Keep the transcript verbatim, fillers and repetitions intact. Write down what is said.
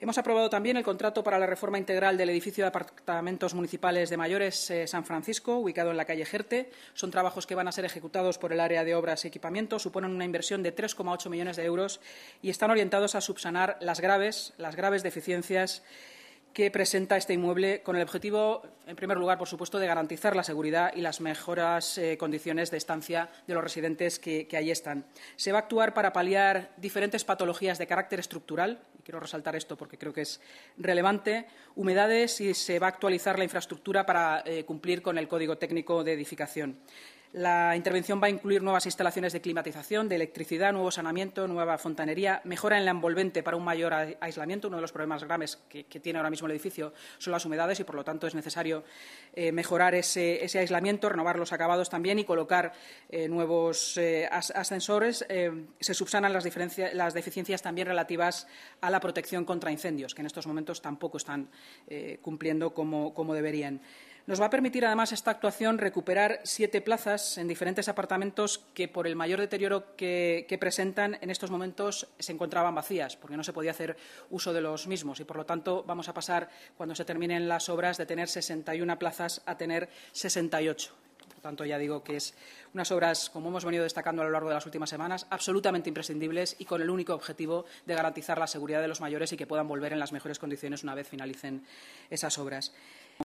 Hemos aprobado también el contrato para la reforma integral del edificio de apartamentos municipales de mayores eh, San Francisco, ubicado en la calle Jerte. Son trabajos que van a ser ejecutados por el área de obras y equipamientos, suponen una inversión de tres coma ocho millones de euros y están orientados a subsanar las graves, las graves deficiencias que presenta este inmueble, con el objetivo, en primer lugar, por supuesto, de garantizar la seguridad y las mejoras eh, condiciones de estancia de los residentes que, que allí están. Se va a actuar para paliar diferentes patologías de carácter estructural, y quiero resaltar esto porque creo que es relevante, humedades, y se va a actualizar la infraestructura para eh, cumplir con el Código Técnico de Edificación. La intervención va a incluir nuevas instalaciones de climatización, de electricidad, nuevo saneamiento, nueva fontanería, mejora en la envolvente para un mayor aislamiento. Uno de los problemas graves que, que tiene ahora mismo el edificio son las humedades y, por lo tanto, es necesario eh, mejorar ese, ese aislamiento, renovar los acabados también y colocar eh, nuevos eh, ascensores. Eh, se subsanan las, las deficiencias también relativas a la protección contra incendios, que en estos momentos tampoco están eh, cumpliendo como, como deberían. Nos va a permitir, además, esta actuación recuperar siete plazas en diferentes apartamentos que, por el mayor deterioro que, que presentan, en estos momentos se encontraban vacías, porque no se podía hacer uso de los mismos. Y, por lo tanto, vamos a pasar, cuando se terminen las obras, de tener sesenta y una plazas a tener sesenta y ocho. Por tanto, ya digo que es unas obras, como hemos venido destacando a lo largo de las últimas semanas, absolutamente imprescindibles y con el único objetivo de garantizar la seguridad de los mayores y que puedan volver en las mejores condiciones una vez finalicen esas obras.